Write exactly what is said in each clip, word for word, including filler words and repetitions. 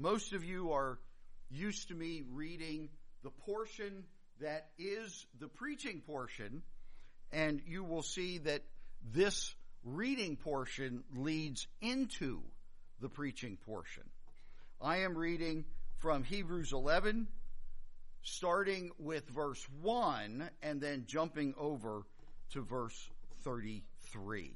Most of you are used to me reading the portion that is the preaching portion, and you will see that this reading portion leads into the preaching portion. I am reading from Hebrews eleven, starting with verse one, and then jumping over to verse thirty-three.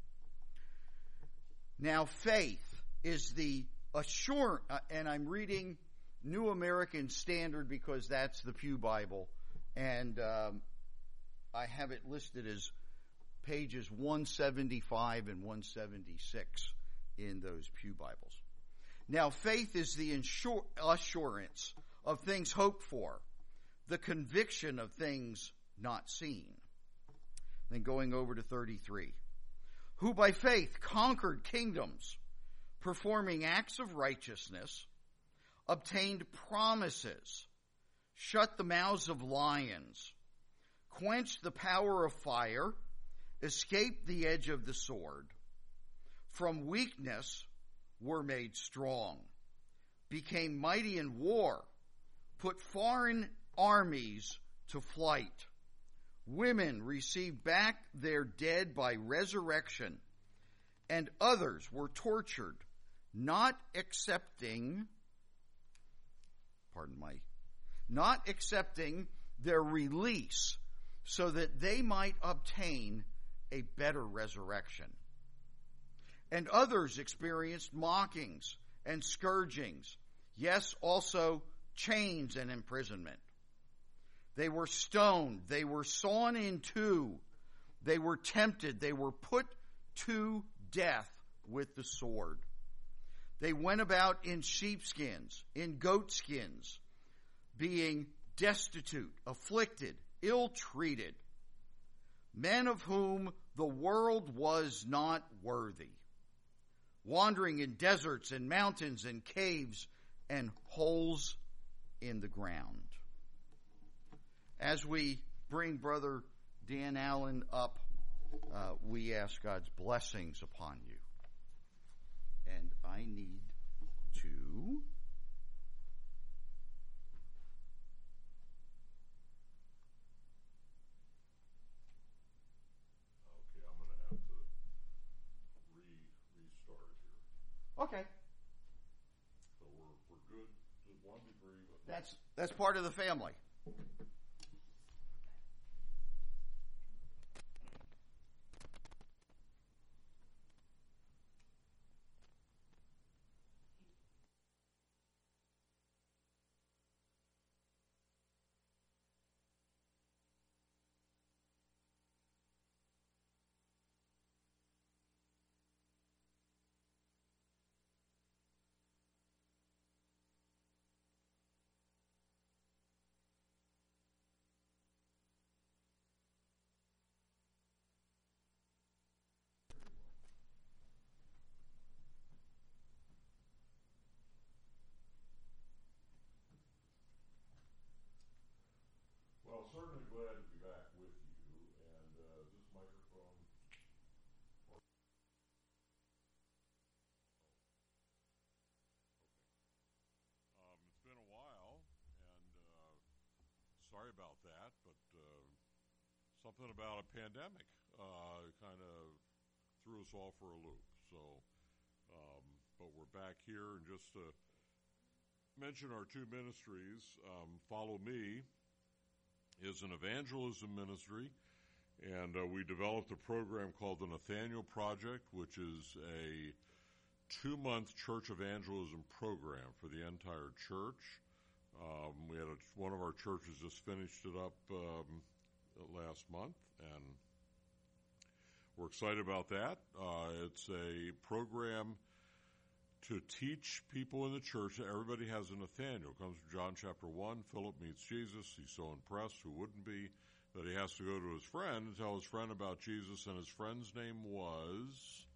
Now, faith is the assurance, uh, and I'm reading New American Standard because that's the Pew Bible, and um, I have it listed as pages one seventy-five and one seventy-six in those Pew Bibles. Now, faith is the insur- assurance of things hoped for, the conviction of things not seen. Then going over to thirty-three. Who by faith conquered kingdoms, performing acts of righteousness, obtained promises, shut the mouths of lions, quenched the power of fire, escaped the edge of the sword, from weakness were made strong, became mighty in war, put foreign armies to flight. Women received back their dead by resurrection, and others were tortured, not accepting, pardon my, not accepting their release so that they might obtain a better resurrection. And others experienced mockings and scourgings, yes, also chains and imprisonment. They were stoned, they were sawn in two, they were tempted, they were put to death with the sword. They went about in sheepskins, in goatskins, being destitute, afflicted, ill-treated, men of whom the world was not worthy, wandering in deserts and mountains and caves and holes in the ground. As we bring Brother Dan Allen up, uh, we ask God's blessings upon you. And I need to... Okay, I'm going to have to re restart here. Okay. So we're, we're good to one degree. But That's, that's part of the family. Well, certainly glad to be back with you. And uh, this microphone. Um, it's been a while, and uh, sorry about that, but uh, something about a pandemic uh, kind of threw us all for a loop. So, um, but we're back here, and just to mention our two ministries, um, Follow Me is an evangelism ministry, and uh, we developed a program called the Nathaniel Project, which is a two-month church evangelism program for the entire church. Um, we had a, one of our churches just finished it up um, last month, and we're excited about that. Uh, it's a program to teach people in the church that everybody has a Nathaniel. It comes from John chapter one. Philip meets Jesus. He's so impressed, who wouldn't be, that he has to go to his friend and tell his friend about Jesus, and his friend's name was...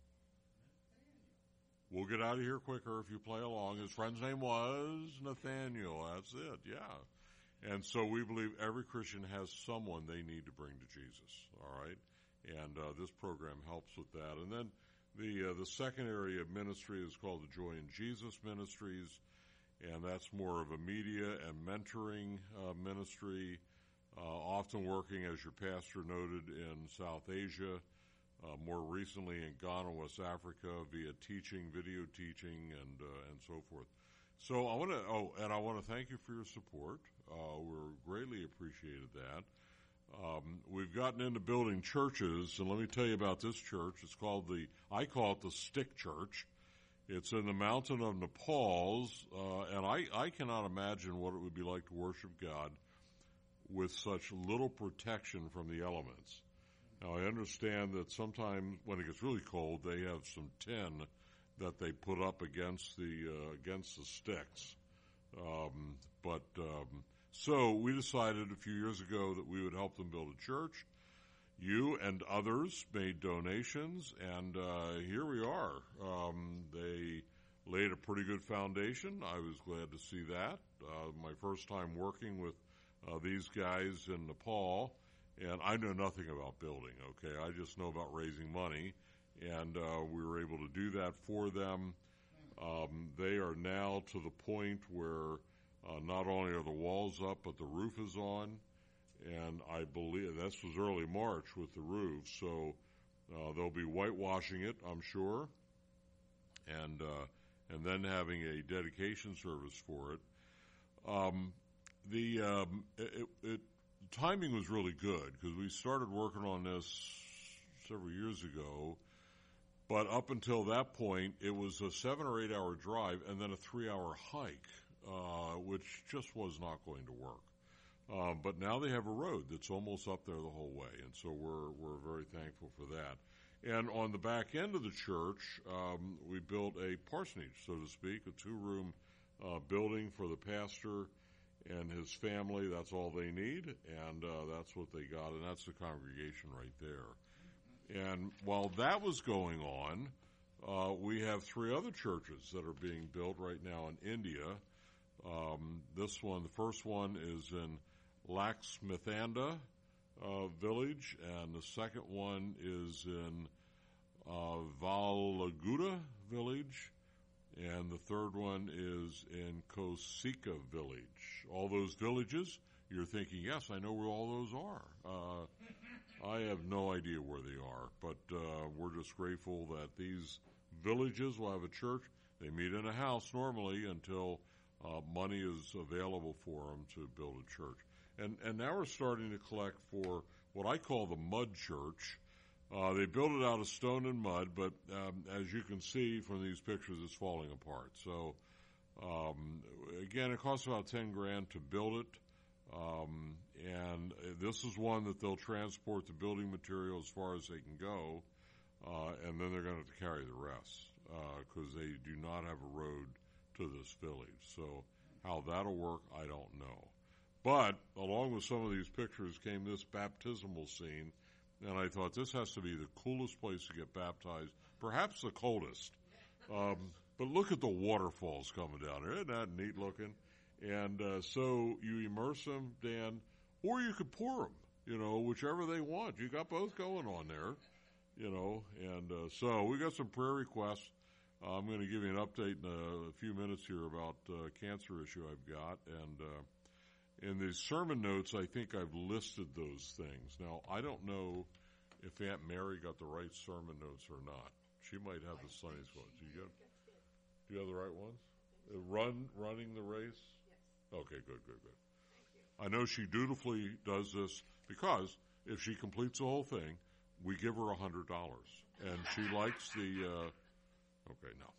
We'll get out of here quicker if you play along. His friend's name was Nathaniel. That's it, yeah. And so we believe every Christian has someone they need to bring to Jesus, all right? And uh, this program helps with that. And then The uh, the second area of ministry is called the Joy in Jesus Ministries, and that's more of a media and mentoring uh, ministry, uh, often working, as your pastor noted, in South Asia, uh, more recently in Ghana, West Africa, via teaching, video teaching, and uh, and so forth. So I want to, oh, and I want to thank you for your support. Uh, we're greatly appreciated that. Um, we've gotten into building churches, and let me tell you about this church. It's called the, I call it the Stick Church. It's in the mountain of Nepal, uh, and I, I cannot imagine what it would be like to worship God with such little protection from the elements. Now, I understand that sometimes when it gets really cold, they have some tin that they put up against the uh, against the sticks. Um, but um, so we decided a few years ago that we would help them build a church. You and others made donations, and uh, here we are. Um, they laid a pretty good foundation. I was glad to see that. Uh, my first time working with uh, these guys in Nepal, and I know nothing about building, okay? I just know about raising money, and uh, we were able to do that for them. Um, they are now to the point where uh, not only are the walls up, but the roof is on. And I believe this was early March with the roof, so uh, they'll be whitewashing it, I'm sure, and uh, and then having a dedication service for it. Um, the um, it, it, timing was really good because we started working on this several years ago, but up until that point, it was a seven or eight hour drive and then a three hour hike, uh, which just was not going to work. Um, but now they have a road that's almost up there the whole way, and so we're we're very thankful for that. And on the back end of the church, um, we built a parsonage, so to speak, a two-room uh, building for the pastor and his family. That's all they need, and uh, that's what they got, and that's the congregation right there. And while that was going on, uh, we have three other churches that are being built right now in India. Um, this one, the first one is in Laxmithanda uh, village, and the second one is in uh, Valaguda village, and the third one is in Kosika village. All those villages, you're thinking, yes, I know where all those are. Uh, I have no idea where they are, but uh, we're just grateful that these villages will have a church. They meet in a house normally until uh, money is available for them to build a church. And, and now we're starting to collect for what I call the mud church. Uh, they built it out of stone and mud, but um, as you can see from these pictures, it's falling apart. So, um, again, it costs about ten grand to build it. Um, and this is one that they'll transport the building material as far as they can go, uh, and then they're going to have to carry the rest because uh, they do not have a road to this village. So how that'll work, I don't know. But along with some of these pictures came this baptismal scene, and I thought this has to be the coolest place to get baptized, perhaps the coldest. Um, but look at the waterfalls coming down there. Isn't that neat looking? And uh, so you immerse them, Dan, or you could pour them, you know, whichever they want. You got both going on there, you know. And uh, so we got some prayer requests. Uh, I'm going to give you an update in a, a few minutes here about uh, cancer issue I've got. And uh, in the sermon notes, I think I've listed those things. Now, I don't know if Aunt Mary got the right sermon notes or not. She might have the Sunday school. Do you, get, do you have the right ones? Uh, run, running the race? Okay, good, good, good. I know she dutifully does this because if she completes the whole thing, we give her a hundred dollars, and she likes the. Uh, okay, no.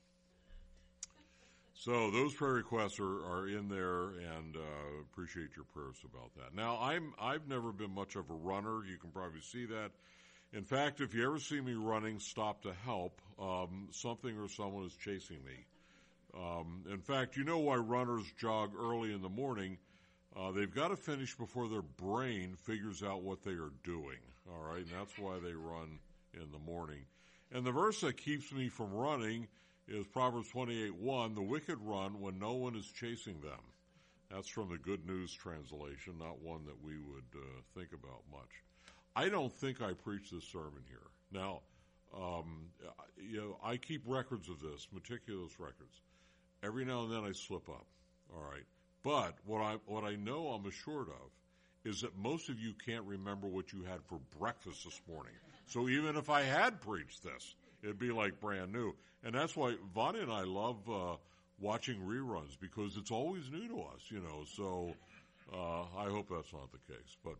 So those prayer requests are, are in there, and uh, appreciate your prayers about that. Now, I'm I've never been much of a runner. You can probably see that. In fact, if you ever see me running, stop to help. Um, something or someone is chasing me. Um, in fact, you know why runners jog early in the morning? Uh, they've got to finish before their brain figures out what they are doing, all right? And that's why they run in the morning. And the verse that keeps me from running is Proverbs twenty-eight one, the wicked run when no one is chasing them. That's from the Good News translation, not one that we would uh, think about much. I don't think I preach this sermon here. Now, um, you know, I keep records of this, meticulous records. Every now and then I slip up. All right. But what I what I know I'm assured of is that most of you can't remember what you had for breakfast this morning. So even if I had preached this, it'd be like brand new. And that's why Vonnie and I love uh, watching reruns, because it's always new to us, you know. So uh, I hope that's not the case. But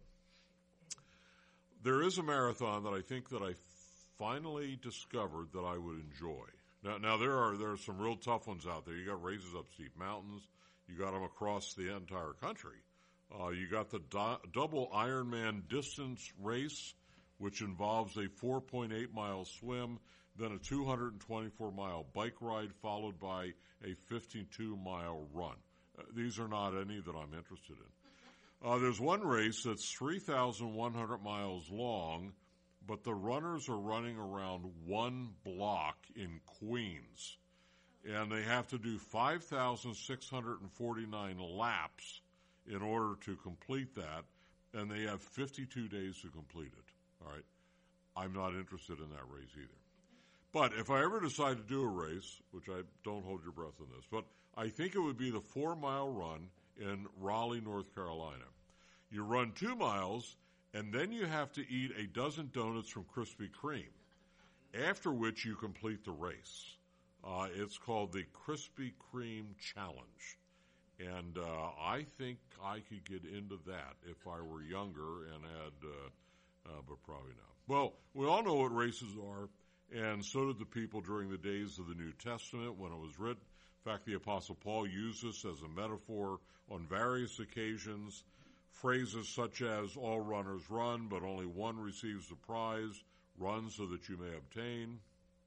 there is a marathon that I think that I finally discovered that I would enjoy. Now, now there are there are some real tough ones out there. You got races up steep mountains. You got them across the entire country. Uh, you got the do- double Ironman distance race, which involves a four point eight mile swim, then a two hundred twenty-four mile bike ride, followed by a fifty-two mile run. Uh, these are not any that I'm interested in. Uh, there's one race that's three thousand one hundred miles long, but the runners are running around one block in Queens. And they have to do five thousand six hundred forty-nine laps in order to complete that, and they have fifty-two days to complete it. All right. I'm not interested in that race either. But if I ever decide to do a race, which I don't hold your breath on this, but I think it would be the four-mile run in Raleigh, North Carolina. You run two miles, and then you have to eat a dozen donuts from Krispy Kreme, after which you complete the race. Uh, it's called the Krispy Kreme Challenge. And uh, I think I could get into that if I were younger and had, uh, uh, but probably not. Well, we all know what races are, and so did the people during the days of the New Testament when it was written. In fact, the Apostle Paul used this as a metaphor on various occasions. Phrases such as, all runners run, but only one receives the prize. Run so that you may obtain.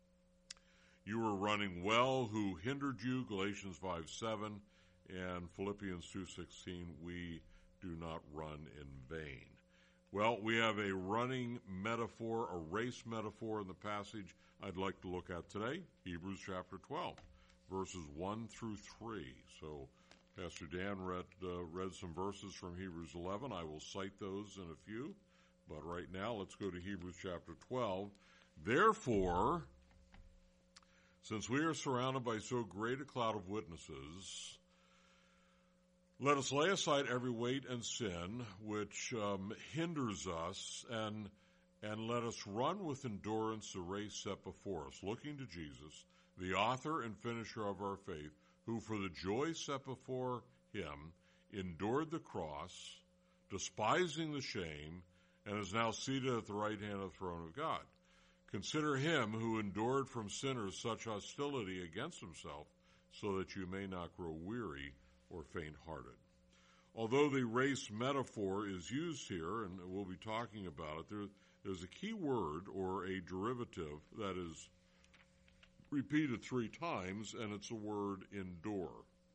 You were running well, who hindered you, Galatians five seven, and Philippians two sixteen, we do not run in vain. Well, we have a running metaphor, a race metaphor in the passage I'd like to look at today, Hebrews chapter twelve, verses one through three. So Pastor Dan read, uh, read some verses from Hebrews eleven. I will cite those in a few, but right now let's go to Hebrews chapter twelve. Therefore, since we are surrounded by so great a cloud of witnesses, let us lay aside every weight and sin which um, hinders us, and and let us run with endurance the race set before us, looking to Jesus, the author and finisher of our faith, who for the joy set before him endured the cross, despising the shame, and is now seated at the right hand of the throne of God. Consider him who endured from sinners such hostility against himself, so that you may not grow weary or faint-hearted. Although the race metaphor is used here, and we'll be talking about it, there, there's a key word or a derivative that is repeated three times, and it's the word endure.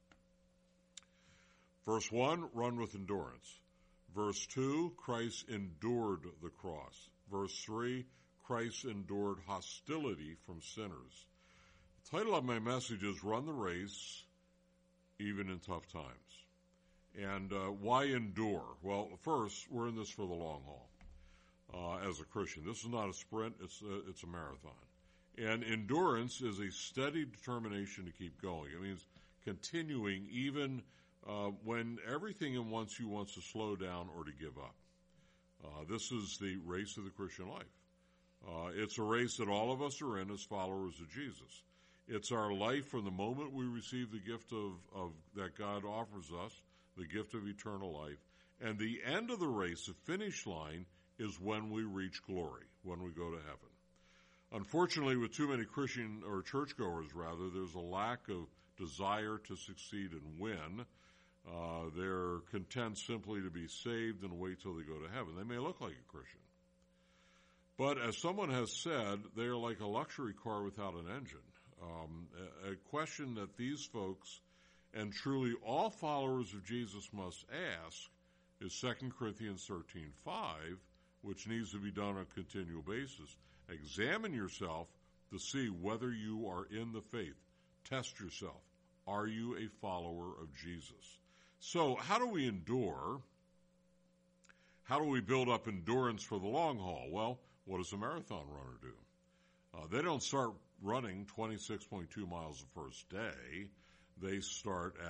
Verse one, run with endurance. Verse two, Christ endured the cross. Verse three, Christ endured hostility from sinners. The title of my message is Run the Race, Even in Tough Times. And uh, why endure? Well, first, we're in this for the long haul uh, as a Christian. This is not a sprint, it's a, it's a marathon. And endurance is a steady determination to keep going. It means continuing even uh, when everything in wants you wants to slow down or to give up. Uh, this is the race of the Christian life. Uh, it's a race that all of us are in as followers of Jesus. It's our life from the moment we receive the gift of, of that God offers us, the gift of eternal life. And the end of the race, the finish line, is when we reach glory, when we go to heaven. Unfortunately, with too many Christian, or churchgoers rather, there's a lack of desire to succeed and win. Uh, they're content simply to be saved and wait till they go to heaven. They may look like a Christian. But as someone has said, they are like a luxury car without an engine. Um, a, a question that these folks, and truly all followers of Jesus, must ask is Second Corinthians thirteen five, which needs to be done on a continual basis. Examine yourself to see whether you are in the faith. Test yourself. Are you a follower of Jesus? So how do we endure? How do we build up endurance for the long haul? Well, what does a marathon runner do? Uh, they don't start running twenty-six point two miles the first day. They start at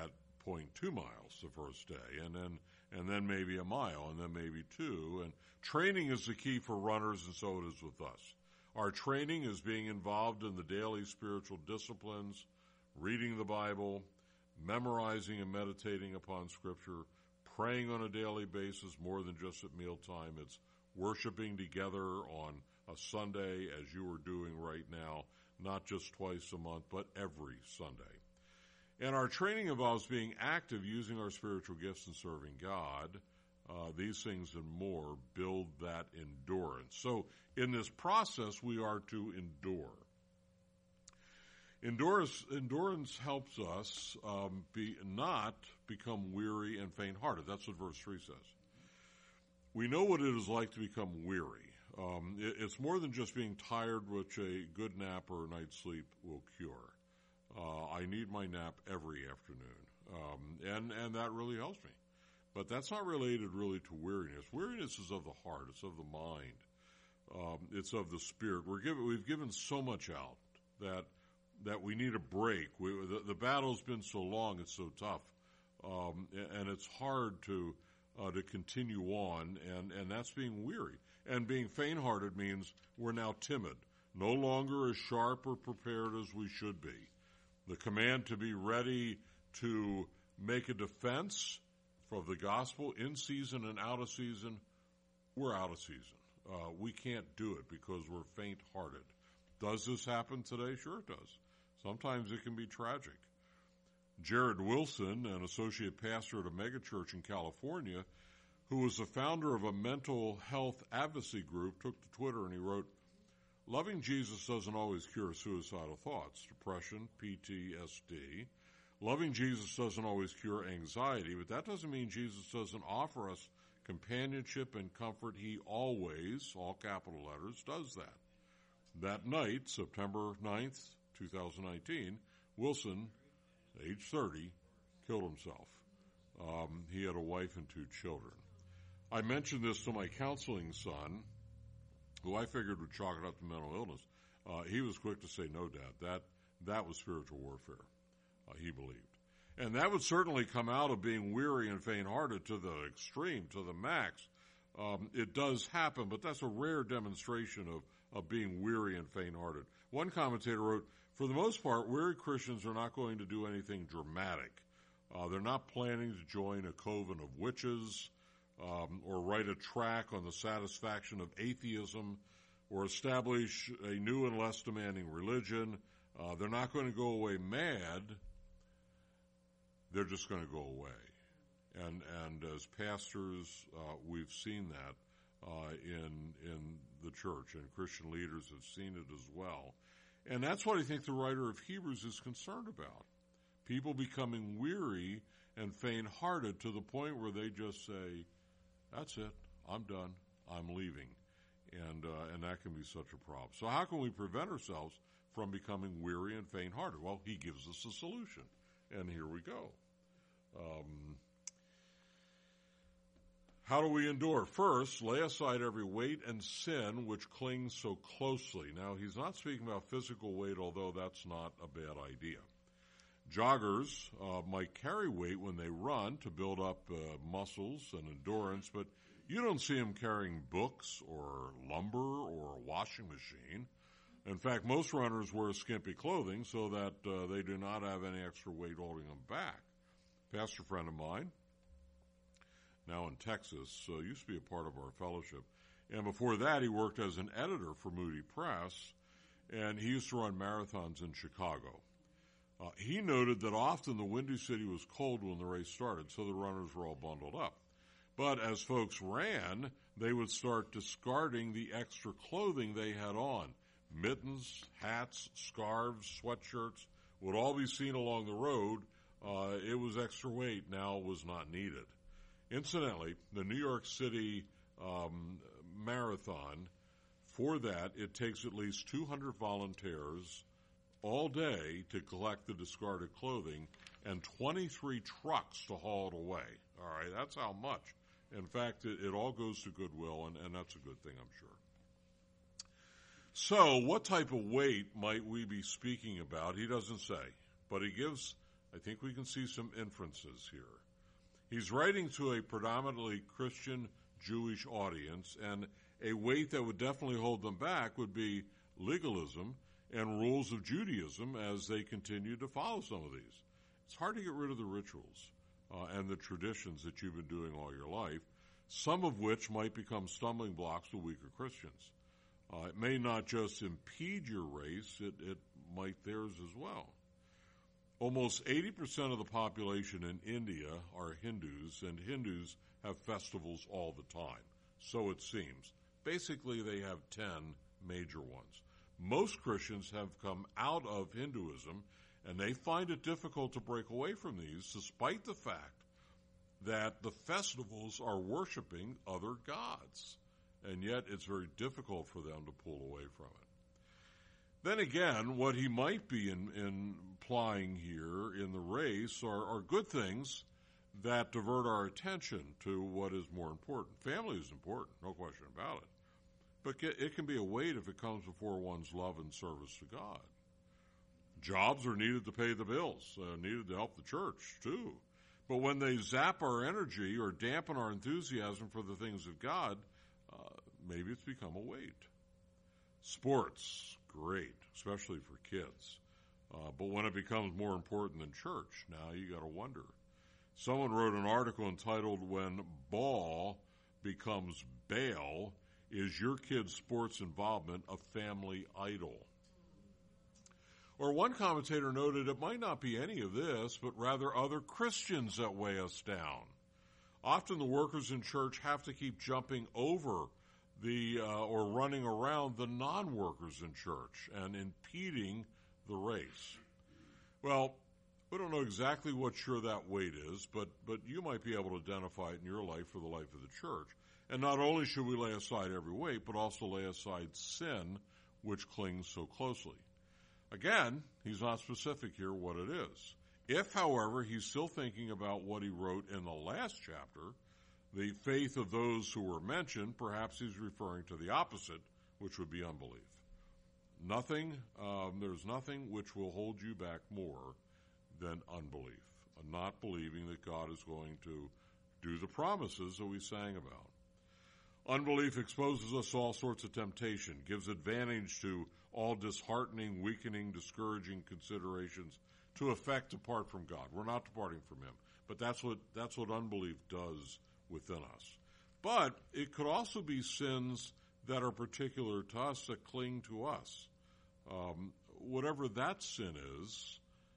point two miles the first day, and then and then maybe a mile, and then maybe two. And training is the key for runners, and so it is with us. Our training is being involved in the daily spiritual disciplines, reading the Bible, memorizing and meditating upon Scripture, praying on a daily basis more than just at mealtime. It's worshiping together on a Sunday, as you are doing right now, not just twice a month, but every Sunday. And our training involves being active, using our spiritual gifts and serving God. Uh, these things and more build that endurance. So in this process, we are to endure. Endurance, endurance helps us um, be not become weary and faint-hearted. That's what verse three says. We know what it is like to become weary. Um, it, it's more than just being tired, which a good nap or a night's sleep will cure. Uh, I need my nap every afternoon, um, and, and that really helps me. But that's not related really to weariness. Weariness is of the heart. It's of the mind. Um, it's of the spirit. We're given, we've given so much out that that we need a break. We, the, the battle's been so long, it's so tough, um, and it's hard to uh, to continue on, and, and that's being weary. And being faint-hearted means we're now timid, no longer as sharp or prepared as we should be. The command to be ready to make a defense of the gospel in season and out of season, we're out of season. Uh, we can't do it because we're faint-hearted. Does this happen today? Sure it does. Sometimes it can be tragic. Jared Wilson, an associate pastor at a megachurch in California, who was the founder of a mental health advocacy group, took to Twitter and he wrote, "Loving Jesus doesn't always cure suicidal thoughts, depression, P T S D. Loving Jesus doesn't always cure anxiety, but that doesn't mean Jesus doesn't offer us companionship and comfort. He always, all capital letters, does that." That night, September ninth, twenty nineteen, Wilson, age thirty, killed himself. Um, he had a wife and two children. I mentioned this to my counseling son, who I figured would chalk it up to mental illness. Uh, he was quick to say, "No, Dad, that, that was spiritual warfare," uh, he believed. And that would certainly come out of being weary and faint-hearted to the extreme, to the max. Um, it does happen, but that's a rare demonstration of, of being weary and faint-hearted. One commentator wrote, "For the most part, weary Christians are not going to do anything dramatic. Uh, they're not planning to join a coven of witches, um, or write a track on the satisfaction of atheism, or establish a new and less demanding religion. Uh, they're not going to go away mad. They're just going to go away." And and as pastors, uh, we've seen that uh, in in the church, and Christian leaders have seen it as well. And that's what I think the writer of Hebrews is concerned about. People becoming weary and faint-hearted to the point where they just say, "That's it, I'm done, I'm leaving." And uh, and that can be such a problem. So how can we prevent ourselves from becoming weary and faint-hearted? Well, he gives us a solution, and here we go. Um, how do we endure? First, lay aside every weight and sin which clings so closely. Now, he's not speaking about physical weight, although that's not a bad idea. Joggers uh, might carry weight when they run to build up uh, muscles and endurance, but you don't see them carrying books or lumber or a washing machine. In fact, most runners wear skimpy clothing so that uh, they do not have any extra weight holding them back. A pastor friend of mine, now in Texas, uh, used to be a part of our fellowship, and before that he worked as an editor for Moody Press, and he used to run marathons in Chicago. Uh, he noted that often the Windy City was cold when the race started, so the runners were all bundled up. But as folks ran, they would start discarding the extra clothing they had on. Mittens, hats, scarves, sweatshirts would all be seen along the road. Uh, it was extra weight, now was not needed. Incidentally, the New York City um, Marathon, for that, it takes at least two hundred volunteers all day to collect the discarded clothing and twenty-three trucks to haul it away. All right, that's how much. In fact, it, it all goes to Goodwill, and, and that's a good thing, I'm sure. So what type of weight might we be speaking about? He doesn't say, but he gives I think we can see some inferences here. He's writing to a predominantly Christian Jewish audience, and a weight that would definitely hold them back would be legalism and rules of Judaism as they continue to follow some of these. It's hard to get rid of the rituals uh, and the traditions that you've been doing all your life, some of which might become stumbling blocks to weaker Christians. Uh, it may not just impede your race, it, it might theirs as well. Almost eighty percent of the population in India are Hindus, and Hindus have festivals all the time. So it seems. Basically, they have ten major ones. Most Christians have come out of Hinduism, and they find it difficult to break away from these, despite the fact that the festivals are worshiping other gods. And yet it's very difficult for them to pull away from it. Then again, what he might be in, in implying here in the race are, are good things that divert our attention to what is more important. Family is important, no question about it. But it can be a weight if it comes before one's love and service to God. Jobs are needed to pay the bills, uh, needed to help the church too. But when they zap our energy or dampen our enthusiasm for the things of God, uh, maybe it's become a weight. Sports, great, especially for kids. Uh, but when it becomes more important than church, now you got to wonder. Someone wrote an article entitled, "When Ball Becomes Bail, Is Your Kid's Sports Involvement a Family Idol?" Or one commentator noted it might not be any of this, but rather other Christians that weigh us down. Often the workers in church have to keep jumping over the uh, or running around the non-workers in church and impeding the race. Well, we don't know exactly what sure that weight is, but, but you might be able to identify it in your life for the life of the church. And not only should we lay aside every weight, but also lay aside sin, which clings so closely. Again, he's not specific here what it is. If, however, he's still thinking about what he wrote in the last chapter, the faith of those who were mentioned, perhaps he's referring to the opposite, which would be unbelief. Nothing, um, there's nothing which will hold you back more than unbelief, not believing that God is going to do the promises that we sang about. Unbelief exposes us to all sorts of temptation, gives advantage to all disheartening, weakening, discouraging considerations to effect apart from God. We're not departing from Him, but that's what that's what unbelief does within us. But it could also be sins that are particular to us that cling to us. Um, whatever that sin is,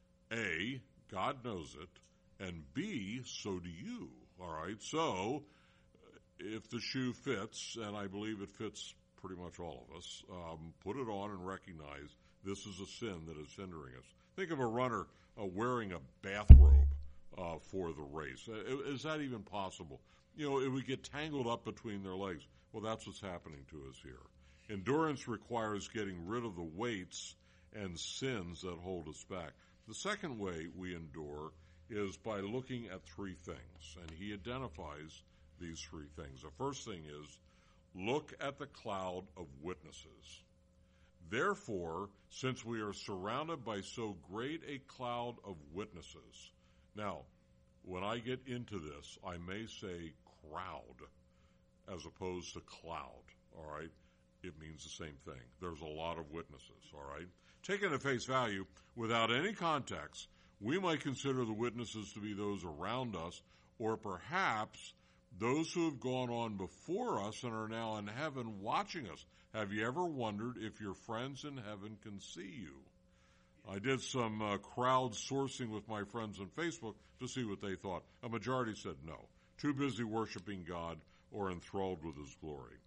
A, God knows it, and B, so do you. All right, so if the shoe fits, and I believe it fits pretty much all of us, um, put it on and recognize this is a sin that is hindering us. Think of a runner uh, wearing a bathrobe uh, for the race. Uh, is that even possible? You know, it would get tangled up between their legs. Well, that's what's happening to us here. Endurance requires getting rid of the weights and sins that hold us back. The second way we endure is by looking at three things, and he identifies these three things. The first thing is, look at the cloud of witnesses. Therefore, since we are surrounded by so great a cloud of witnesses. Now, when I get into this, I may say crowd as opposed to cloud, all right? It means the same thing. There's a lot of witnesses, all right? Taken at face value, without any context, we might consider the witnesses to be those around us, or perhaps those who have gone on before us and are now in heaven watching us. Have you ever wondered if your friends in heaven can see you? I did some uh, crowd sourcing with my friends on Facebook to see what they thought. A majority said no. Too busy worshiping God or enthralled with His glory.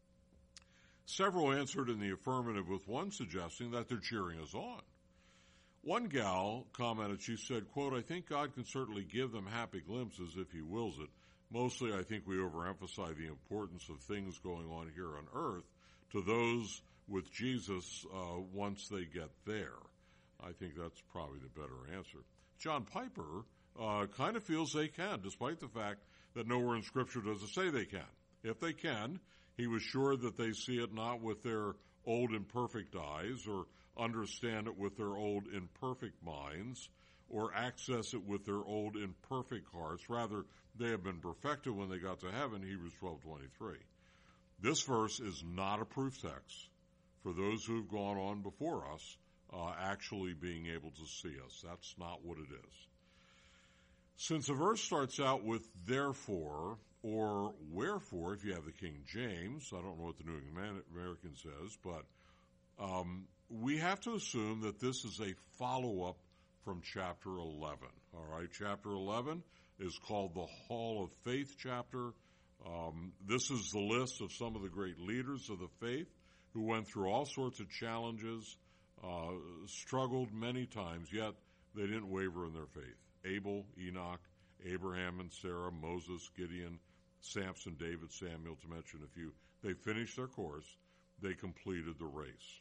Several answered in the affirmative, with one suggesting that they're cheering us on. One gal commented, she said, quote, "I think God can certainly give them happy glimpses if He wills it. Mostly I think we overemphasize the importance of things going on here on earth to those with Jesus uh, once they get there." I think that's probably the better answer. John Piper uh, kind of feels they can, despite the fact that nowhere in Scripture does it say they can. If they can, he was sure that they see it not with their old imperfect eyes or understand it with their old imperfect minds or access it with their old imperfect hearts. Rather, they have been perfected when they got to heaven, Hebrews twelve twenty-three. This verse is not a proof text for those who have gone on before us uh, actually being able to see us. That's not what it is. Since the verse starts out with therefore or wherefore, if you have the King James, I don't know what the New American says, but um, we have to assume that this is a follow-up from chapter eleven. All right, chapter eleven is called the Hall of Faith chapter. Um, this is the list of some of the great leaders of the faith who went through all sorts of challenges, uh, struggled many times, yet they didn't waver in their faith. Abel, Enoch, Abraham and Sarah, Moses, Gideon, Samson, David, Samuel, to mention a few. They finished their course. They completed the race.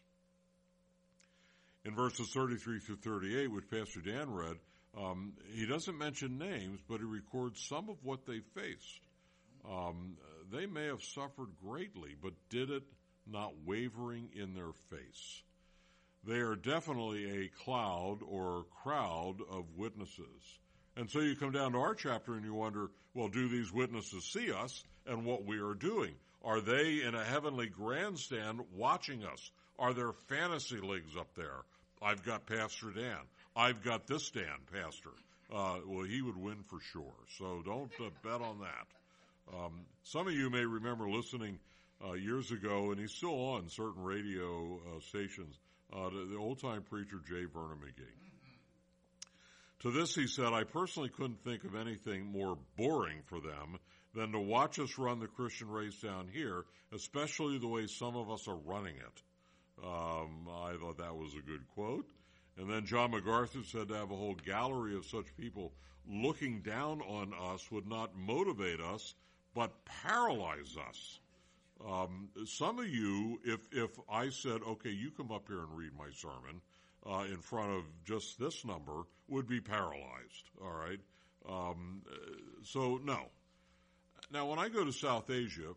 In verses thirty-three through thirty-eight, which Pastor Dan read, um, he doesn't mention names, but he records some of what they faced. Um, they may have suffered greatly, but did it not wavering in their face. They are definitely a cloud or crowd of witnesses. And so you come down to our chapter and you wonder, well, do these witnesses see us and what we are doing? Are they in a heavenly grandstand watching us? Are there fantasy leagues up there? I've got Pastor Dan. I've got this Dan, Pastor. Uh, well, he would win for sure. So don't uh, bet on that. Um, some of you may remember listening uh, years ago, and he's still on certain radio uh, stations, uh, to the old-time preacher J. Vernon McGee. To this he said, I personally couldn't think of anything more boring for them than to watch us run the Christian race down here, especially the way some of us are running it. Um, I thought that was a good quote. And then John MacArthur said to have a whole gallery of such people looking down on us would not motivate us, but paralyze us. Um, some of you, if if I said, okay, you come up here and read my sermon uh, in front of just this number, would be paralyzed, all right? Um, so, no. Now, when I go to South Asia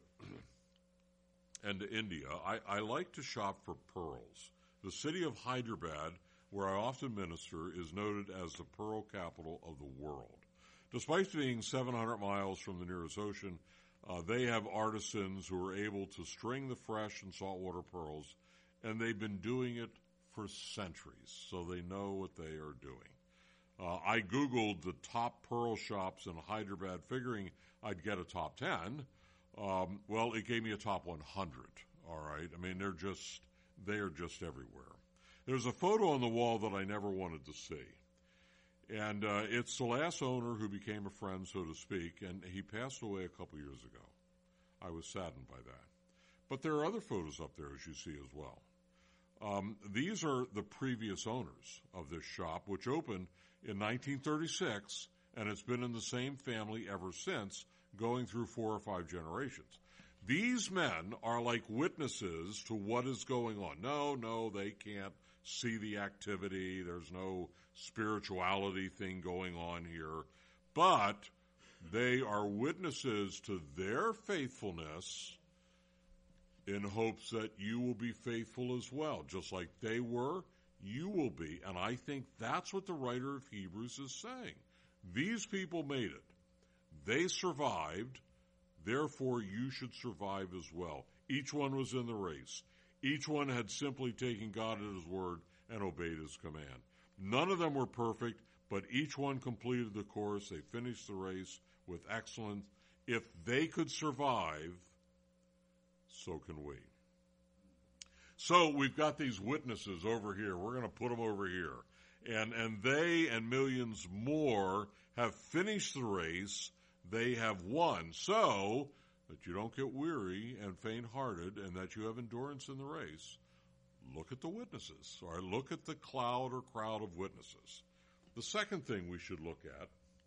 and to India, I, I like to shop for pearls. The city of Hyderabad, where I often minister, is noted as the pearl capital of the world. Despite being seven hundred miles from the nearest ocean, uh, they have artisans who are able to string the fresh and saltwater pearls, and they've been doing it for centuries, so they know what they are doing. Uh, I Googled the top pearl shops in Hyderabad, figuring I'd get a top ten. Um, well, it gave me a top one hundred, all right? I mean, they're just, they are just everywhere. There's a photo on the wall that I never wanted to see. And uh, it's the last owner who became a friend, so to speak, and he passed away a couple years ago. I was saddened by that. But there are other photos up there, as you see as well. Um, these are the previous owners of this shop, which opened in nineteen thirty-six, and it's been in the same family ever since, going through four or five generations. These men are like witnesses to what is going on. No, no, they can't see the activity. There's no spirituality thing going on here. But they are witnesses to their faithfulness in hopes that you will be faithful as well. Just like they were, you will be. And I think that's what the writer of Hebrews is saying. These people made it. They survived. Therefore, you should survive as well. Each one was in the race. Each one had simply taken God at his word and obeyed his command. None of them were perfect, but each one completed the course. They finished the race with excellence. If they could survive, so can we. So we've got these witnesses over here. We're going to put them over here. And, and they and millions more have finished the race. They have won, so that you don't get weary and faint-hearted and that you have endurance in the race. Look at the witnesses, or look at the cloud or crowd of witnesses. The second thing we should look at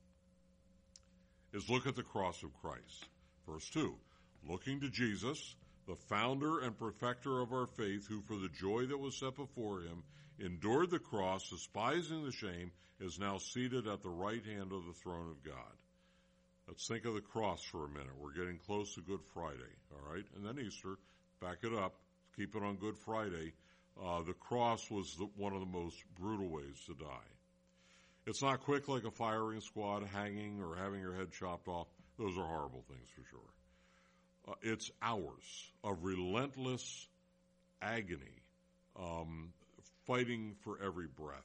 is look at the cross of Christ. Verse two, looking to Jesus, the founder and perfecter of our faith, who for the joy that was set before him endured the cross, despising the shame, is now seated at the right hand of the throne of God. Let's think of the cross for a minute. We're getting close to Good Friday, all right? And then Easter. Back it up. Keep it on Good Friday. Uh, the cross was the, one of the most brutal ways to die. It's not quick like a firing squad, hanging or having your head chopped off. Those are horrible things for sure. Uh, it's hours of relentless agony, um, fighting for every breath.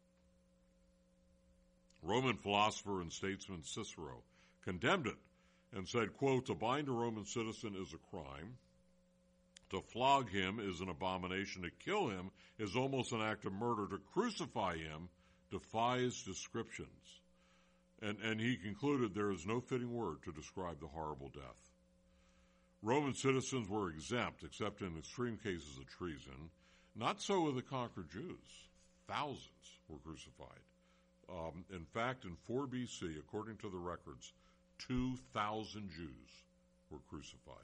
Roman philosopher and statesman Cicero condemned it and said, quote, to bind a Roman citizen is a crime. To flog him is an abomination. To kill him is almost an act of murder. To crucify him defies descriptions. And, and he concluded there is no fitting word to describe the horrible death. Roman citizens were exempt, except in extreme cases of treason. Not so with the conquered Jews. Thousands were crucified. Um, in fact, in four B C, according to the records, two thousand Jews were crucified.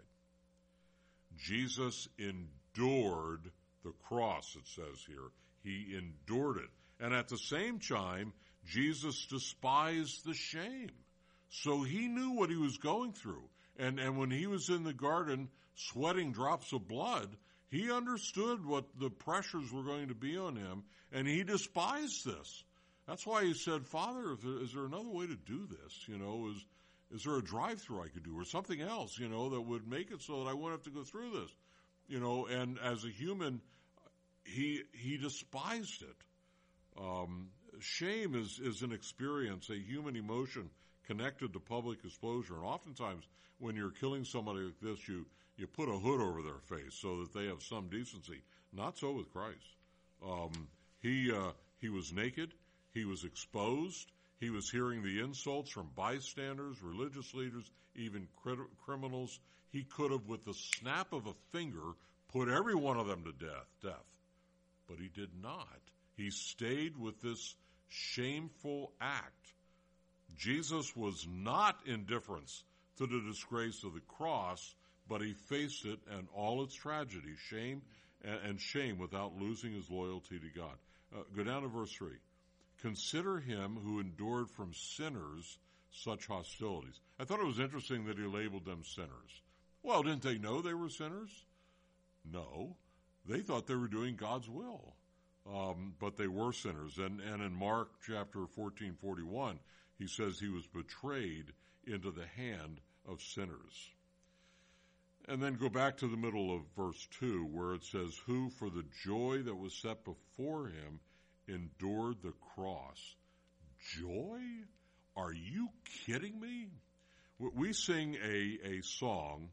Jesus endured the cross, it says here. He endured it. And at the same time, Jesus despised the shame. So he knew what he was going through. And, and when he was in the garden sweating drops of blood, he understood what the pressures were going to be on him, and he despised this. That's why he said, Father, is there, is there another way to do this? You know, is is there a drive-through I could do or something else, you know, that would make it so that I wouldn't have to go through this? You know, and as a human, he he despised it. Um, shame is, is an experience, a human emotion connected to public exposure. And oftentimes when you're killing somebody like this, you, you put a hood over their face so that they have some decency. Not so with Christ. Um, he uh, he was naked. He was exposed. He was hearing the insults from bystanders, religious leaders, even crit- criminals. He could have, with the snap of a finger, put every one of them to death, death. But he did not. He stayed with this shameful act. Jesus was not indifferent to the disgrace of the cross, but he faced it and all its tragedy, shame and, and shame, without losing his loyalty to God. Uh, go down to verse three. Consider him who endured from sinners such hostilities. I thought it was interesting that he labeled them sinners. Well, didn't they know they were sinners? No. They thought they were doing God's will. Um, but they were sinners. And, and in Mark chapter fourteen forty-one, he says he was betrayed into the hand of sinners. And then go back to the middle of verse two, where it says, who for the joy that was set before him endured the cross. Joy? Are you kidding me? We sing a, a song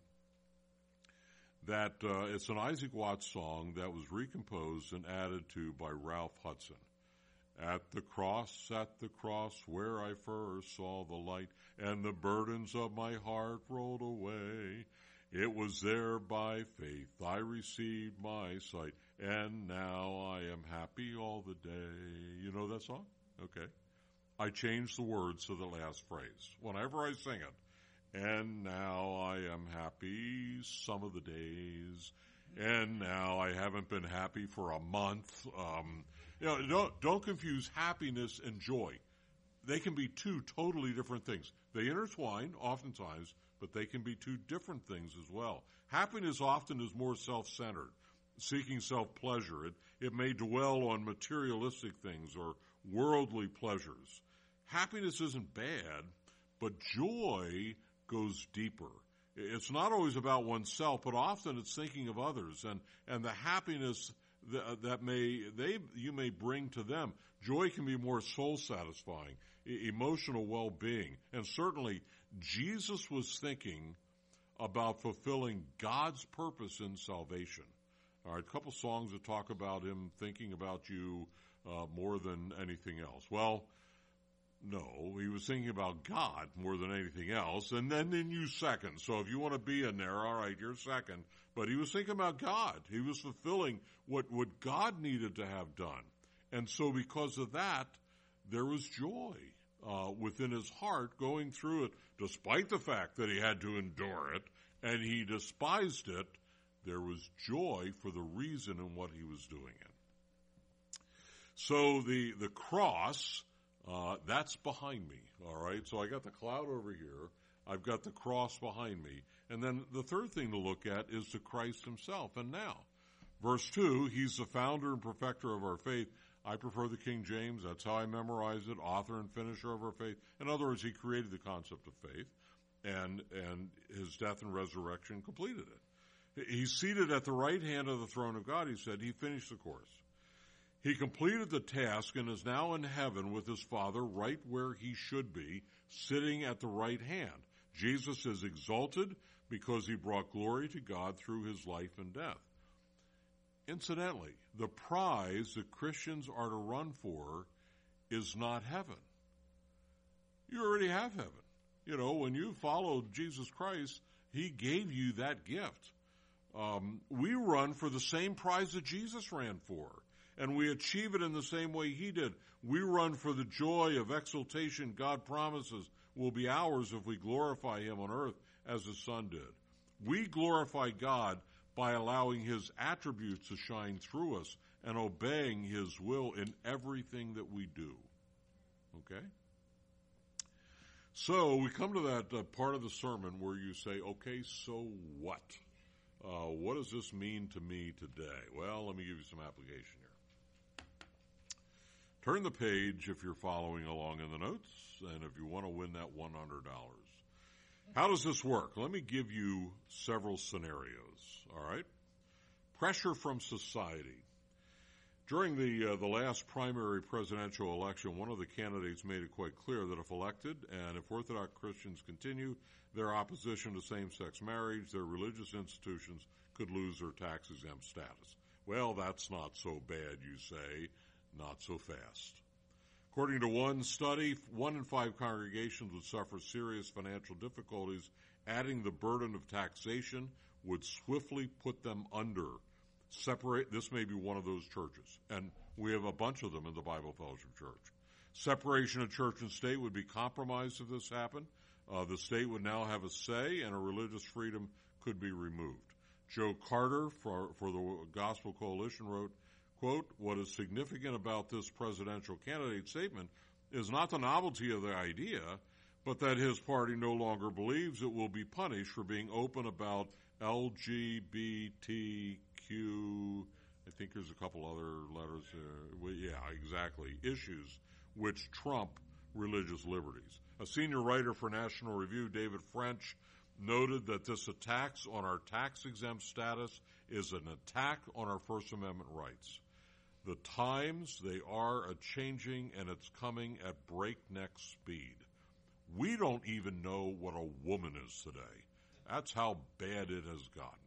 that, uh, it's an Isaac Watts song that was recomposed and added to by Ralph Hudson. At the cross, at the cross, where I first saw the light, and the burdens of my heart rolled away. It was there by faith I received my sight, and now I am happy all the day. You know that song? Okay. I changed the words to the last phrase whenever I sing it. And now I am happy some of the days, and now I haven't been happy for a month. Um, you know, don't, don't confuse happiness and joy. They can be two totally different things. They intertwine oftentimes, but they can be two different things as well. Happiness often is more self-centered, seeking self-pleasure. It, it may dwell on materialistic things or worldly pleasures. Happiness isn't bad, but joy goes deeper. It's not always about oneself, but often it's thinking of others and, and the happiness that, that may they you may bring to them. Joy can be more soul-satisfying, e- emotional well-being, and certainly Jesus was thinking about fulfilling God's purpose in salvation. All right, a couple songs that talk about him thinking about you uh, more than anything else. Well, no, he was thinking about God more than anything else, and then in you second. So if you want to be in there, all right, you're second. But he was thinking about God. He was fulfilling what, what God needed to have done. And so because of that, there was joy uh, within his heart going through it, despite the fact that he had to endure it, and he despised it. There was joy for the reason in what he was doing it. So the, the cross... Uh, that's behind me, all right? So I got the cloud over here. I've got the cross behind me. And then the third thing to look at is to Christ himself. And now, verse two, he's the founder and perfecter of our faith. I prefer the King James. That's how I memorized it. Author and finisher of our faith. In other words, he created the concept of faith, and and his death and resurrection completed it. He's seated at the right hand of the throne of God, he said. He finished the course. He completed the task and is now in heaven with his Father, right where he should be, sitting at the right hand. Jesus is exalted because he brought glory to God through his life and death. Incidentally, the prize that Christians are to run for is not heaven. You already have heaven. You know, when you followed Jesus Christ, he gave you that gift. Um, we run for the same prize that Jesus ran for, and we achieve it in the same way he did. We run for the joy of exaltation God promises will be ours if we glorify him on earth as his Son did. We glorify God by allowing his attributes to shine through us and obeying his will in everything that we do. Okay? So we come to that uh, part of the sermon where you say, okay, so what? Uh, what does this mean to me today? Well, let me give you some application here. Turn the page if you're following along in the notes, and if you want to win that one hundred dollars. How does this work? Let me give you several scenarios, all right? Pressure from society. During the uh, the last primary presidential election, one of the candidates made it quite clear that if elected, and if Orthodox Christians continue their opposition to same-sex marriage, their religious institutions could lose their tax-exempt status. Well, that's not so bad, you say. Not so fast. According to one study, one in five congregations would suffer serious financial difficulties. Adding the burden of taxation would swiftly put them under. Separate. This may be one of those churches, and we have a bunch of them in the Bible Fellowship Church. Separation of church and state would be compromised if this happened. Uh, the state would now have a say, and a religious freedom could be removed. Joe Carter for, for the Gospel Coalition wrote, quote, what is significant about this presidential candidate statement is not the novelty of the idea, but that his party no longer believes it will be punished for being open about L G B T Q, I think there's a couple other letters there. Well, yeah, exactly. Issues which trump religious liberties. A senior writer for National Review, David French, noted that this attack on our tax-exempt status is an attack on our First Amendment rights. The times, they are a-changing, and it's coming at breakneck speed. We don't even know what a woman is today. That's how bad it has gotten.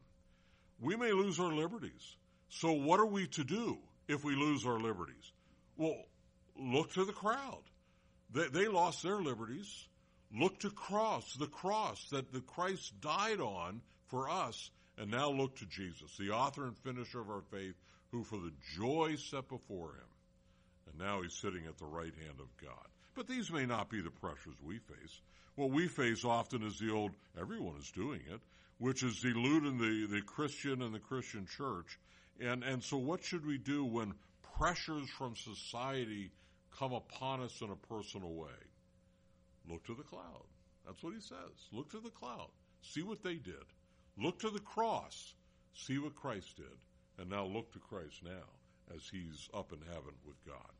We may lose our liberties. So what are we to do if we lose our liberties? Well, look to the crowd. They, they lost their liberties. Look to cross, the cross that the Christ died on for us, and now look to Jesus, the author and finisher of our faith, who for the joy set before him, and now he's sitting at the right hand of God. But these may not be the pressures we face. What we face often is the old, everyone is doing it, which is eluding the, the Christian and the Christian church. And, and so what should we do when pressures from society come upon us in a personal way? Look to the cloud. That's what he says. Look to the cloud. See what they did. Look to the cross. See what Christ did. And now look to Christ now as he's up in heaven with God.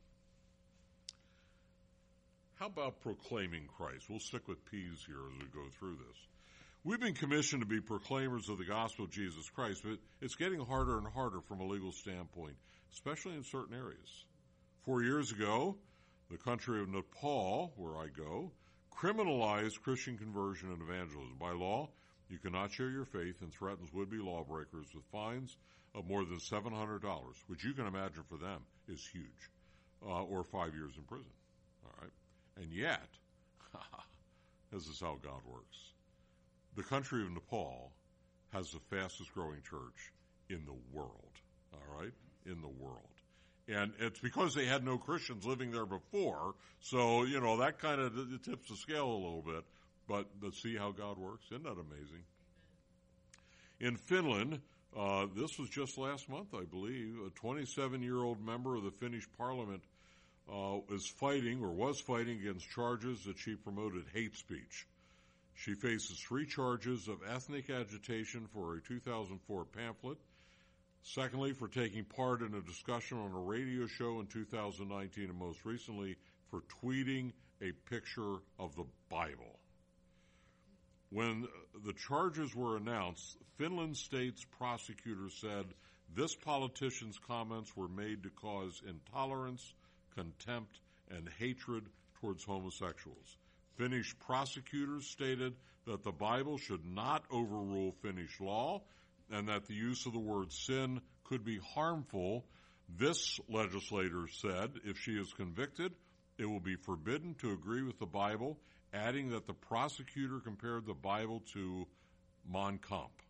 How about proclaiming Christ? We'll stick with P's here as we go through this. We've been commissioned to be proclaimers of the gospel of Jesus Christ, but it's getting harder and harder from a legal standpoint, especially in certain areas. Four years ago, the country of Nepal, where I go, criminalized Christian conversion and evangelism. By law, you cannot share your faith and threatens would-be lawbreakers with fines of more than seven hundred dollars, which you can imagine for them is huge, uh, or five years in prison. All right? And yet, this is how God works. The country of Nepal has the fastest growing church in the world, all right? In the world. And it's because they had no Christians living there before, so, you know, that kind of tips the scale a little bit. But let's see how God works. Isn't that amazing? In Finland, uh, this was just last month, I believe, a twenty-seven-year-old member of the Finnish parliament uh, is fighting or was fighting against charges that she promoted hate speech. She faces three charges of ethnic agitation for a two thousand four pamphlet Secondly, for taking part in a discussion on a radio show in two thousand nineteen, and most recently, for tweeting a picture of the Bible. When the charges were announced, Finland State's prosecutor said this politician's comments were made to cause intolerance, contempt, and hatred towards homosexuals. Finnish prosecutors stated that the Bible should not overrule Finnish law and that the use of the word sin could be harmful. This legislator said if she is convicted, it will be forbidden to agree with the Bible, adding that the prosecutor compared the Bible to Mein Kampf.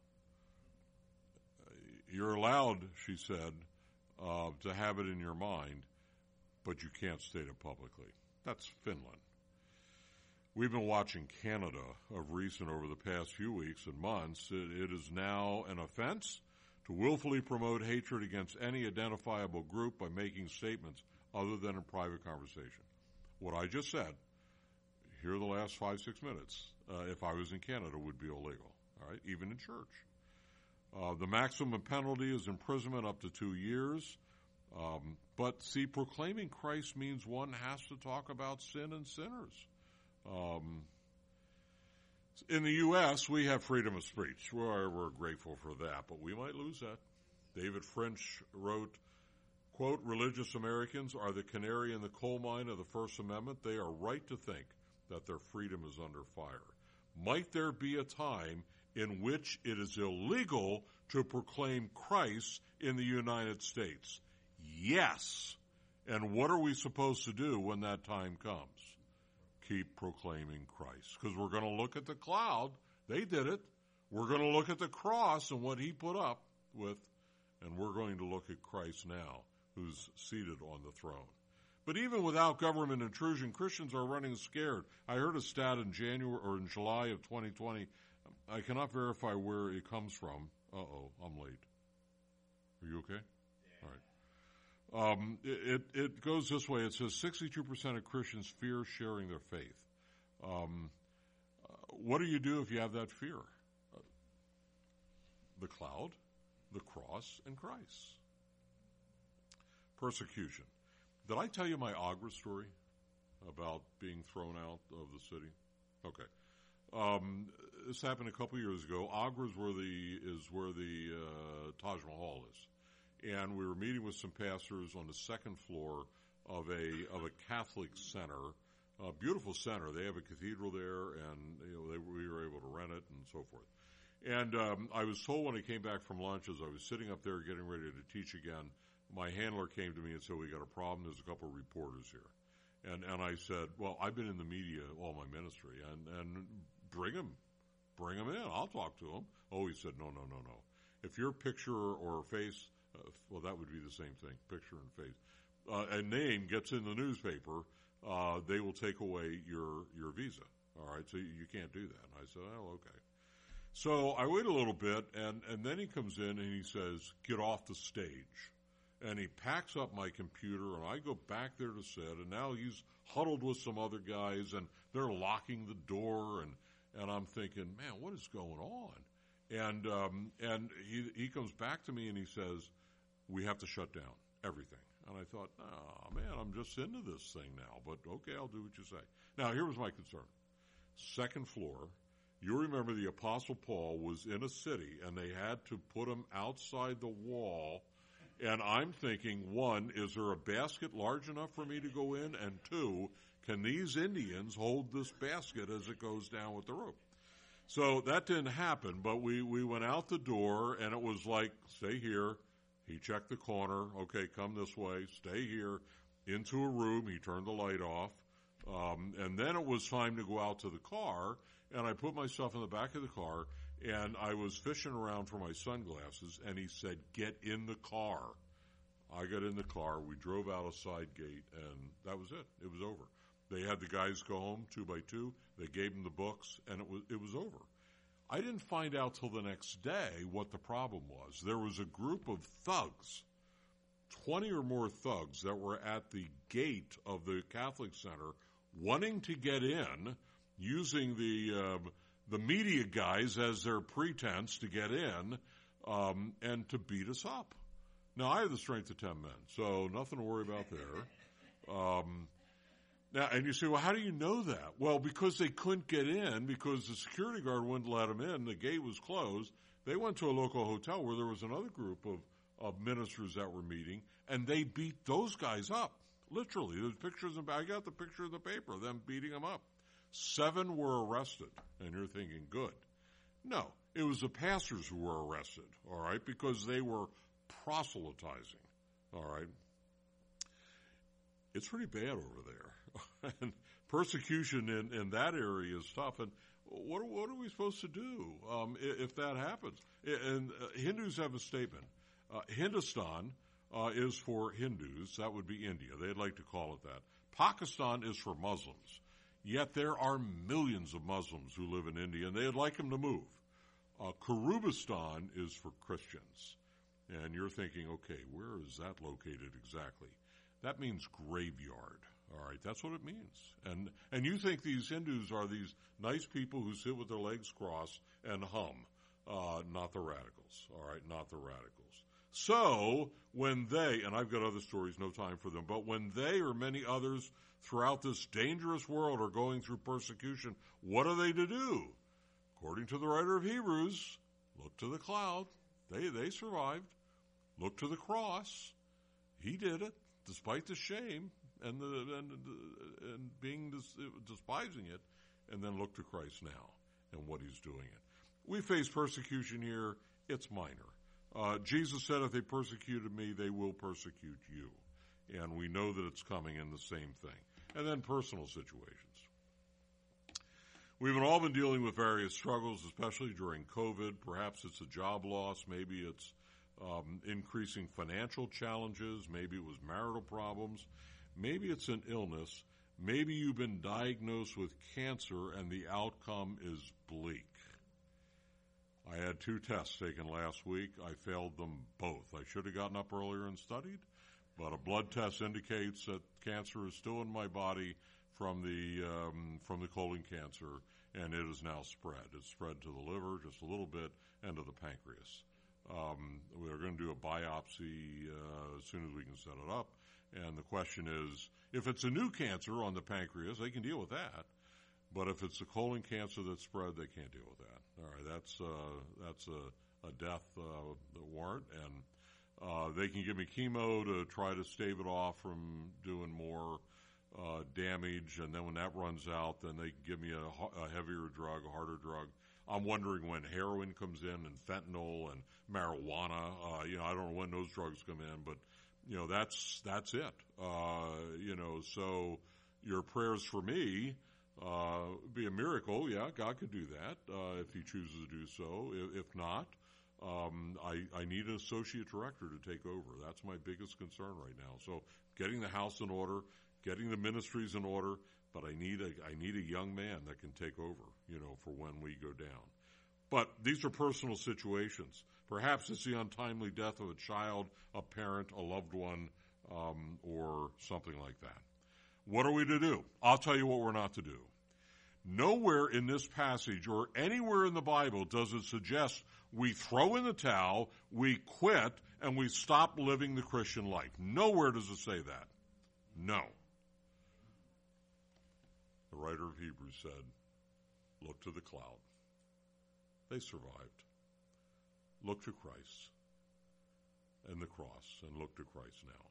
You're allowed, she said, uh, to have it in your mind, but you can't state it publicly. That's Finland. We've been watching Canada of recent over the past few weeks and months. It, it is now an offense to willfully promote hatred against any identifiable group by making statements other than in private conversation. What I just said, here the last five, six minutes, uh, if I was in Canada, would be illegal, all right, even in church. Uh, the maximum penalty is imprisonment up to two years. Um, but, see, proclaiming Christ means one has to talk about sin and sinners. Um, in the U S, we have freedom of speech. We're, we're grateful for that, but we might lose that. David French wrote, quote, religious Americans are the canary in the coal mine of the First Amendment. They are right to think that their freedom is under fire. Might there be a time in which it is illegal to proclaim Christ in the United States? Yes. And what are we supposed to do when that time comes? Keep proclaiming Christ. Because we're going to look at the cloud. They did it. We're going to look at the cross and what he put up with. And we're going to look at Christ now, who's seated on the throne. But even without government intrusion, Christians are running scared. I heard a stat in January or in July of twenty twenty. I cannot verify where it comes from. Uh-oh, I'm late. Are you okay? Yeah. All right. Um, it, it, it goes this way. It says sixty-two percent of Christians fear sharing their faith. Um, uh, what do you do if you have that fear? Uh, the cloud, the cross, and Christ. Persecution. Did I tell you my Agra story about being thrown out of the city? Okay. Um, this happened a couple years ago. Agra is where the is where the uh, Taj Mahal is, and we were meeting with some pastors on the second floor of a of a Catholic center, a beautiful center. They have a cathedral there, and you know they, we were able to rent it and so forth. And um, I was told when I came back from lunch, as I was sitting up there getting ready to teach again, my handler came to me and said, "We got a problem. There's a couple of reporters here." And and I said, "Well, I've been in the media all my ministry, and and bring them, bring them in. I'll talk to them." Oh, he said, "No, no, no, no. If your picture or face, uh, well, that would be the same thing, picture and face, uh, a name gets in the newspaper, uh, they will take away your your visa. All right, so you, you can't do that." And I said, "Oh, okay." So I wait a little bit, and and then he comes in and he says, "Get off the stage." And he packs up my computer, and I go back there to sit, and now he's huddled with some other guys, and they're locking the door, and, and I'm thinking, man, what is going on? And um, and he he comes back to me, and he says, "We have to shut down everything." And I thought, oh, man, I'm just into this thing now, but okay, I'll do what you say. Now, here was my concern. Second floor, you remember the Apostle Paul was in a city, and they had to put him outside the wall. And I'm thinking, one, is there a basket large enough for me to go in? And two, can these Indians hold this basket as it goes down with the rope? So that didn't happen, but we, we went out the door, and it was like, stay here. He checked the corner. Okay, come this way. Stay here. Into a room. He turned the light off. Um, and then it was time to go out to the car, and I put myself in the back of the car, and I was fishing around for my sunglasses, and he said, "Get in the car." I got in the car. We drove out a side gate, and that was it. It was over. They had the guys go home two by two. They gave them the books, and it was it was over. I didn't find out till the next day what the problem was. There was a group of thugs, twenty or more thugs, that were at the gate of the Catholic Center wanting to get in, using the uh, the media guys as their pretense to get in, um, and to beat us up. Now, I have the strength of ten men, so nothing to worry about there. Um, now, and you say, well, how do you know that? Well, because they couldn't get in, because the security guard wouldn't let them in. The gate was closed. They went to a local hotel where there was another group of, of ministers that were meeting, and they beat those guys up. Literally, there's pictures of, I got the picture in the paper of them beating them up. Seven were arrested, and you're thinking, good. No, it was the pastors who were arrested, all right, because they were proselytizing, all right. It's pretty bad over there. And persecution in, in that area is tough. And what, what are we supposed to do um, if, if that happens? And uh, Hindus have a statement. Uh, Hindustan uh, is for Hindus. That would be India. They'd like to call it that. Pakistan is for Muslims. Yet there are millions of Muslims who live in India, and they'd like them to move. Uh, Kurubistan is for Christians. And you're thinking, okay, where is that located exactly? That means graveyard. All right, that's what it means. And and you think these Hindus are these nice people who sit with their legs crossed and hum. Uh, not the radicals. All right, not the radicals. So when they, and I've got other stories, no time for them, but when they or many others throughout this dangerous world are going through persecution, what are they to do? According to the writer of Hebrews, look to the cloud. They they survived. Look to the cross. He did it, despite the shame and the and, and being despising it, and then look to Christ now and what He's doing it. We face persecution here. It's minor. Uh, Jesus said, if they persecuted me, they will persecute you. And we know that it's coming in the same thing. And then personal situations. We've all been dealing with various struggles, especially during COVID. Perhaps it's a job loss. Maybe it's um, increasing financial challenges. Maybe it was marital problems. Maybe it's an illness. Maybe you've been diagnosed with cancer and the outcome is bleak. I had two tests taken last week. I failed them both. I should have gotten up earlier and studied, but a blood test indicates that cancer is still in my body from the um, from the colon cancer, and it is now spread. It's spread to the liver just a little bit and to the pancreas. Um, we're going to do a biopsy uh, as soon as we can set it up. And the question is, if it's a new cancer on the pancreas, they can deal with that. But if it's a colon cancer that's spread, they can't deal with that. All right, that's uh, that's a, a death uh, warrant, and uh, they can give me chemo to try to stave it off from doing more uh, damage. And then when that runs out, then they can give me a, a heavier drug, a harder drug. I'm wondering when heroin comes in, and fentanyl, and marijuana. Uh, you know, I don't know when those drugs come in, but you know, that's that's it. Uh, you know, so your prayers for me. Uh, be a miracle, yeah, God could do that uh, if He chooses to do so. If, if not, um, I, I need an associate director to take over. That's my biggest concern right now. So getting the house in order, getting the ministries in order, but I need a I need a young man that can take over, you know, for when we go down. But these are personal situations. Perhaps it's the untimely death of a child, a parent, a loved one, um, or something like that. What are we to do? I'll tell you what we're not to do. Nowhere in this passage or anywhere in the Bible does it suggest we throw in the towel, we quit, and we stop living the Christian life. Nowhere does it say that. No. The writer of Hebrews said, look to the cloud. They survived. Look to Christ and the cross, and look to Christ now.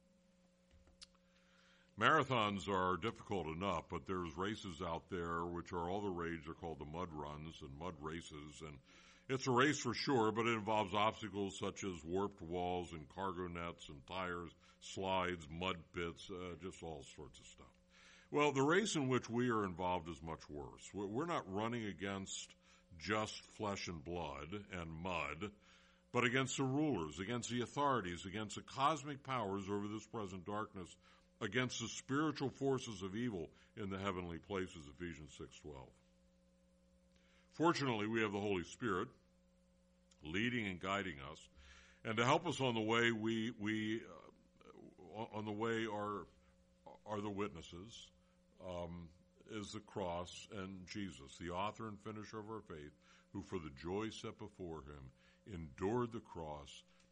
Marathons are difficult enough, but there's races out there which are all the rage. They're called the mud runs and mud races, and it's a race for sure, but it involves obstacles such as warped walls and cargo nets and tires, slides, mud pits, uh, just all sorts of stuff. Well, the race in which we are involved is much worse. We're not running against just flesh and blood and mud, but against the rulers, against the authorities, against the cosmic powers over this present darkness, against the spiritual forces of evil in the heavenly places, Ephesians six twelve. Fortunately, we have the Holy Spirit leading and guiding us, and to help us on the way, we we uh, on the way are are the witnesses, um, is the cross and Jesus, the author and finisher of our faith, who for the joy set before Him endured the cross,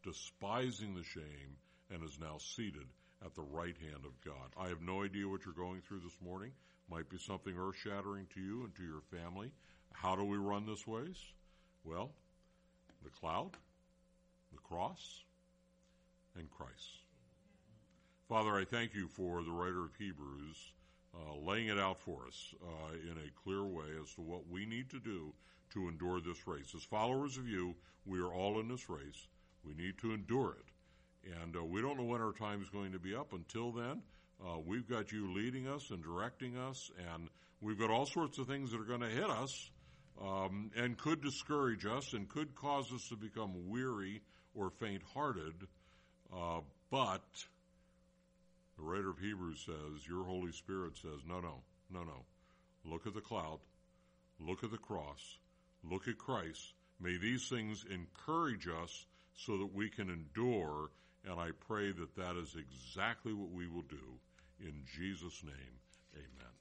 despising the shame, and is now seated at the right hand of God. I have no idea what you're going through this morning. Might be something earth-shattering to you and to your family. How do we run this race? Well, the cloud, the cross, and Christ. Father, I thank you for the writer of Hebrews uh, laying it out for us uh, in a clear way as to what we need to do to endure this race. As followers of you, we are all in this race. We need to endure it. And uh, we don't know when our time is going to be up. Until then, uh, we've got you leading us and directing us, and we've got all sorts of things that are going to hit us um, and could discourage us and could cause us to become weary or faint-hearted. Uh, but the writer of Hebrews says, your Holy Spirit says, no, no, no, no. Look at the cloud. Look at the cross. Look at Christ. May these things encourage us so that we can endure, and I pray that that is exactly what we will do. In Jesus' name, amen.